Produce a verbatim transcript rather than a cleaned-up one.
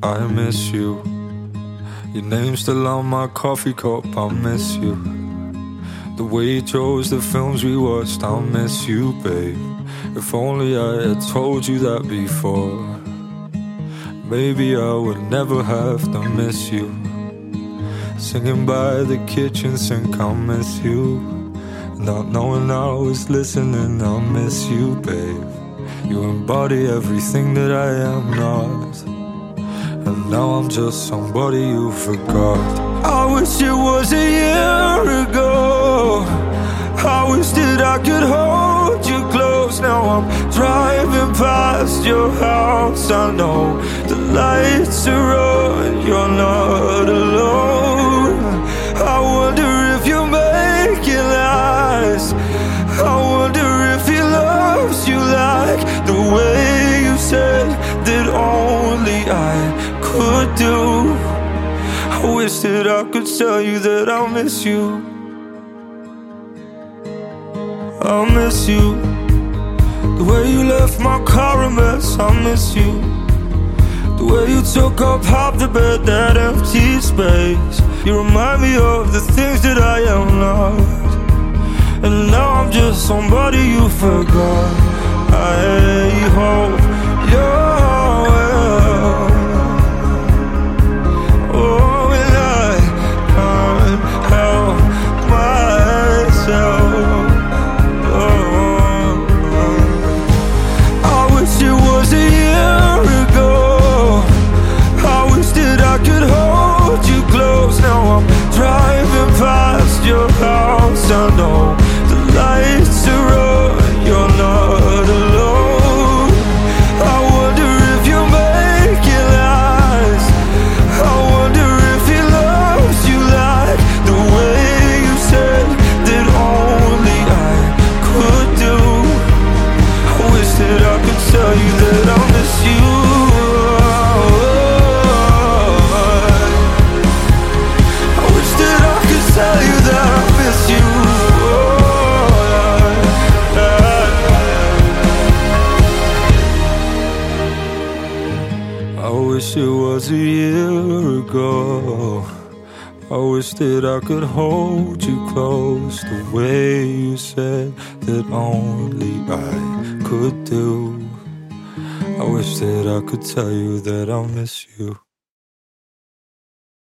I miss you. Your name's still on my coffee cup, I miss you. The way you chose the films we watched, I miss you, babe. If only I had told you that before, maybe I would never have to miss you. Singing by the kitchen sink, I miss you. Not knowing I was listening, I miss you, babe. You embody everything that I am not, and now I'm just somebody you forgot. I wish it was a year ago. I wish that I could hold you close. Now I'm driving past your house. I know the lights are on, you're not alone. I wonder if you're making lies. I wonder if he loves you like the way you said that only I could do. I wish that I could tell you that I miss you. I miss you. The way you left my car a mess, I miss you. The way you took up half the bed, that empty space. You remind me of the things that I am not, and now I'm just somebody you forgot. I hope you're well. Oh, and I can't help myself. Oh, I wish it was a year ago. I wish that I could hold you close. Now I'm driving past your house. I know the lights are on, you're not alone. I wonder if you're making lies. I wonder if he loves you like the way you said that only I could do. I wish that I could tell you that I miss you. I wish that I could tell you that I miss you. I wish it was a year ago. I wish that I could hold you close the way you said that only I could do. I wish that I could tell you that I miss you.